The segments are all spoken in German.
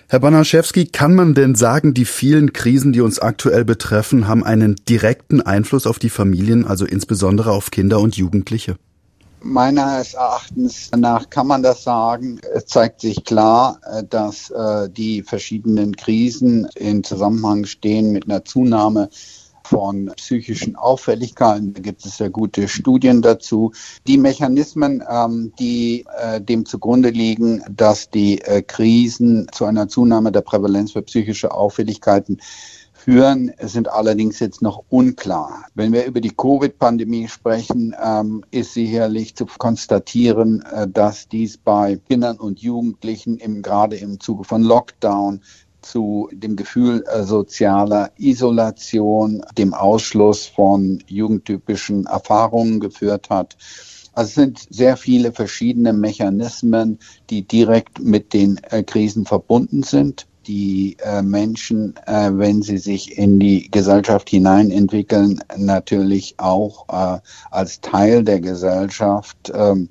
Herr Banaschewski, kann man denn sagen, die vielen Krisen, die uns aktuell betreffen, haben einen direkten Einfluss auf die Familien, also insbesondere auf Kinder und Jugendliche? Meines Erachtens nach kann man das sagen. Es zeigt sich klar, dass die verschiedenen Krisen in Zusammenhang stehen mit einer Zunahme von psychischen Auffälligkeiten. Da gibt es ja gute Studien dazu. Die Mechanismen, die dem zugrunde liegen, dass die Krisen zu einer Zunahme der Prävalenz für psychische Auffälligkeiten führen, sind allerdings jetzt noch unklar. Wenn wir über die Covid-Pandemie sprechen, ist sicherlich zu konstatieren, dass dies bei Kindern und Jugendlichen gerade im Zuge von Lockdown zu dem Gefühl sozialer Isolation, dem Ausschluss von jugendtypischen Erfahrungen geführt hat. Also es sind sehr viele verschiedene Mechanismen, die direkt mit den Krisen verbunden sind. Die Menschen, wenn sie sich in die Gesellschaft hineinentwickeln, natürlich auch als Teil der Gesellschaft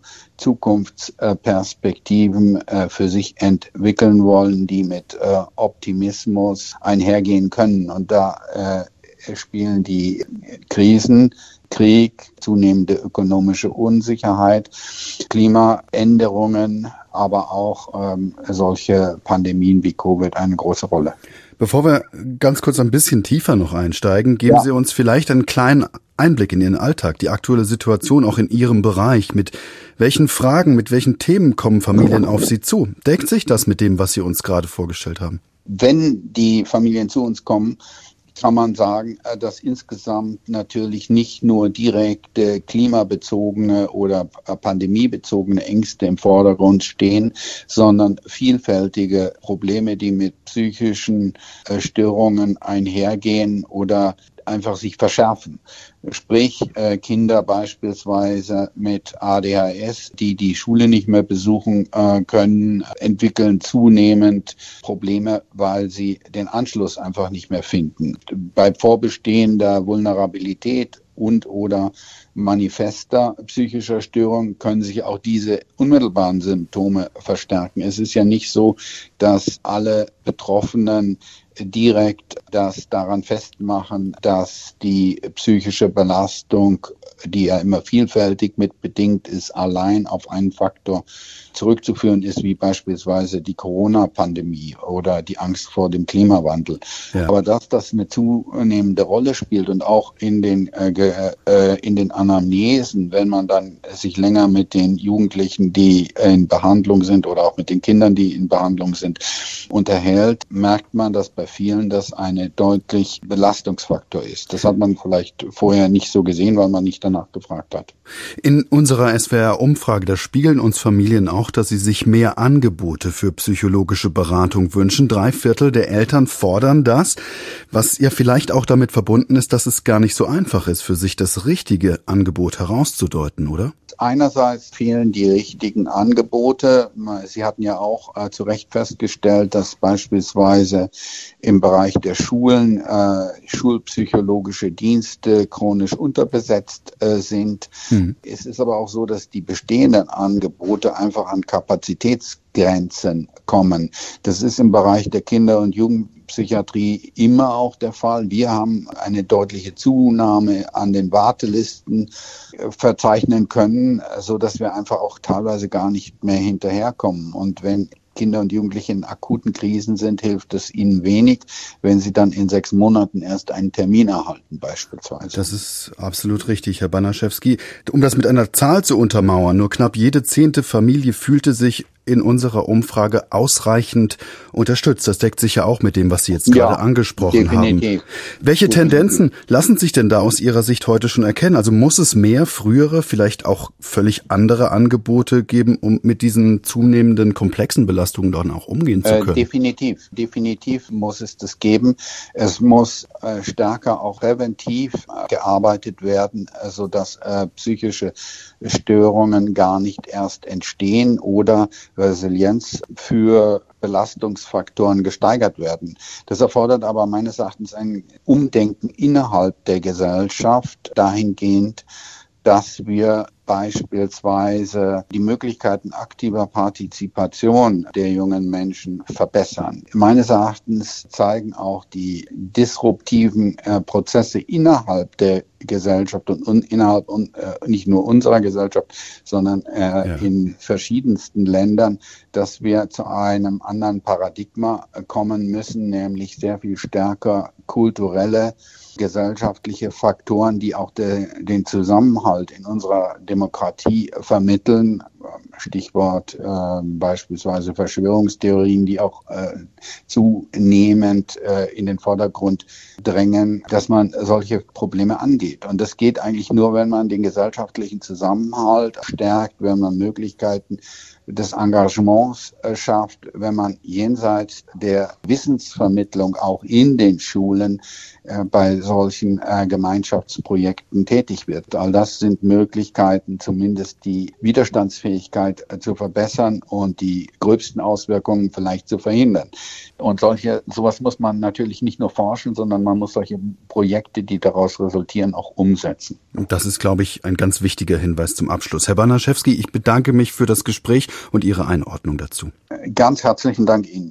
Zukunftsperspektiven für sich entwickeln wollen, die mit Optimismus einhergehen können. Und da spielen die Krisen, Krieg, zunehmende ökonomische Unsicherheit, Klimaänderungen, aber auch solche Pandemien wie Covid eine große Rolle. Bevor wir ganz kurz ein bisschen tiefer noch einsteigen, geben Sie uns vielleicht einen kleinen Einblick in Ihren Alltag, die aktuelle Situation auch in Ihrem Bereich. Mit welchen Fragen, mit welchen Themen kommen Familien auf Sie zu? Deckt sich das mit dem, was Sie uns gerade vorgestellt haben? Wenn die Familien zu uns kommen, kann man sagen, dass insgesamt natürlich nicht nur direkte klimabezogene oder pandemiebezogene Ängste im Vordergrund stehen, sondern vielfältige Probleme, die mit psychischen Störungen einhergehen oder einfach sich verschärfen. Sprich, Kinder beispielsweise mit ADHS, die Schule nicht mehr besuchen können, entwickeln zunehmend Probleme, weil sie den Anschluss einfach nicht mehr finden. Bei vorbestehender Vulnerabilität und oder manifester psychischer Störung können sich auch diese unmittelbaren Symptome verstärken. Es ist ja nicht so, dass alle Betroffenen direkt das daran festmachen, dass die psychische Belastung, die ja immer vielfältig mitbedingt ist, allein auf einen Faktor zurückzuführen ist, wie beispielsweise die Corona-Pandemie oder die Angst vor dem Klimawandel. Ja. Aber dass das eine zunehmende Rolle spielt und auch in den Anamnesen, wenn man dann sich länger mit den Jugendlichen, die in Behandlung sind oder auch mit den Kindern, die in Behandlung sind, unterhält, merkt man, dass bei vielen das eine deutlich Belastungsfaktor ist. Das hat man vielleicht vorher nicht so gesehen, weil man nicht danach gefragt hat. In unserer SWR-Umfrage, da spiegeln uns Familien auch, dass sie sich mehr Angebote für psychologische Beratung wünschen. 3/4 der Eltern fordern das, was ja vielleicht auch damit verbunden ist, dass es gar nicht so einfach ist, für sich das richtige Angebot herauszudeuten, oder? Einerseits fehlen die richtigen Angebote. Sie hatten ja auch zu Recht festgestellt, dass beispielsweise im Bereich der Schulen schulpsychologische Dienste chronisch unterbesetzt sind. Es ist aber auch so, dass die bestehenden Angebote einfach an Kapazitätsgrenzen kommen. Das ist im Bereich der Kinder- und Jugendpsychiatrie immer auch der Fall. Wir haben eine deutliche Zunahme an den Wartelisten verzeichnen können, so dass wir einfach auch teilweise gar nicht mehr hinterherkommen. Und wenn Kinder und Jugendliche in akuten Krisen sind, hilft es ihnen wenig, wenn sie dann in 6 Monaten erst einen Termin erhalten beispielsweise. Das ist absolut richtig, Herr Banaschewski. Um das mit einer Zahl zu untermauern, nur knapp jede 10. Familie fühlte sich in unserer Umfrage ausreichend unterstützt. Das deckt sich ja auch mit dem, was Sie jetzt gerade angesprochen haben. Welche Tendenzen lassen sich denn da aus Ihrer Sicht heute schon erkennen? Also muss es mehr frühere, vielleicht auch völlig andere Angebote geben, um mit diesen zunehmenden komplexen Belastungen dann auch umgehen zu können? Definitiv muss es das geben. Es muss stärker auch präventiv gearbeitet werden, sodass psychische Störungen gar nicht erst entstehen oder Resilienz für Belastungsfaktoren gesteigert werden. Das erfordert aber meines Erachtens ein Umdenken innerhalb der Gesellschaft dahingehend, dass wir beispielsweise die Möglichkeiten aktiver Partizipation der jungen Menschen verbessern. Meines Erachtens zeigen auch die disruptiven Prozesse innerhalb der Gesellschaft und innerhalb nicht nur unserer Gesellschaft, sondern in verschiedensten Ländern, dass wir zu einem anderen Paradigma kommen müssen, nämlich sehr viel stärker kulturelle, gesellschaftliche Faktoren, die auch den Zusammenhalt in unserer Demokratie vermitteln. Stichwort beispielsweise Verschwörungstheorien, die auch zunehmend in den Vordergrund drängen, dass man solche Probleme angeht. Und das geht eigentlich nur, wenn man den gesellschaftlichen Zusammenhalt stärkt, wenn man Möglichkeiten des Engagements schafft, wenn man jenseits der Wissensvermittlung auch in den Schulen bei solchen Gemeinschaftsprojekten tätig wird. All das sind Möglichkeiten, zumindest die Widerstandsfähigkeit zu verbessern und die gröbsten Auswirkungen vielleicht zu verhindern. Und sowas muss man natürlich nicht nur forschen, sondern man muss solche Projekte, die daraus resultieren, auch umsetzen. Und das ist, glaube ich, ein ganz wichtiger Hinweis zum Abschluss. Herr Banaschewski, ich bedanke mich für das Gespräch und Ihre Einordnung dazu. Ganz herzlichen Dank Ihnen.